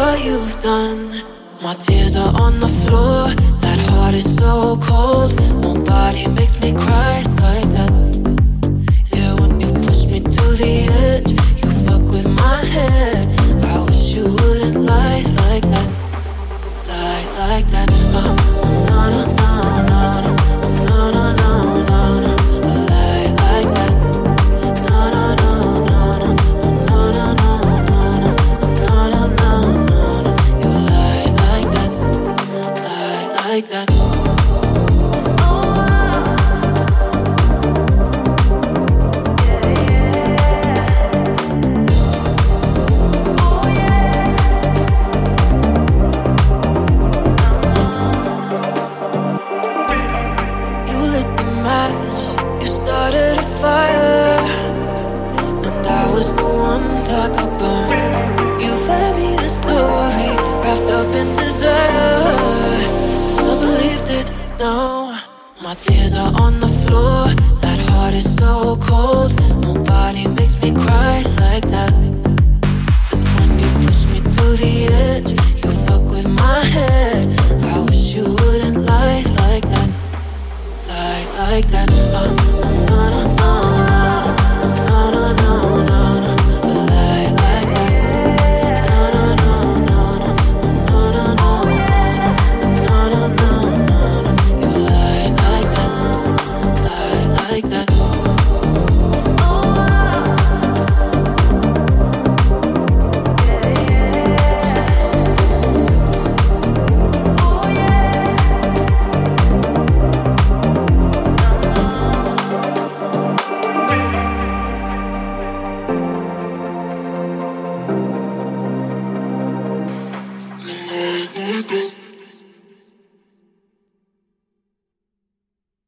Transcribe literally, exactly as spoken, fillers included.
what you've done. My tears are on the floor. That heart is so cold. Nobody makes me cry like that. Yeah, when you push me to the edge, you fuck with my head. I wish you wouldn't lie like that. Lie like that. Uh, na na na na na na na na na na. Lie like that. Na na na na na na na na na na na na na. You lie like that. Lie like that. My tears are on the floor. That heart is so cold. Nobody makes me cry like that.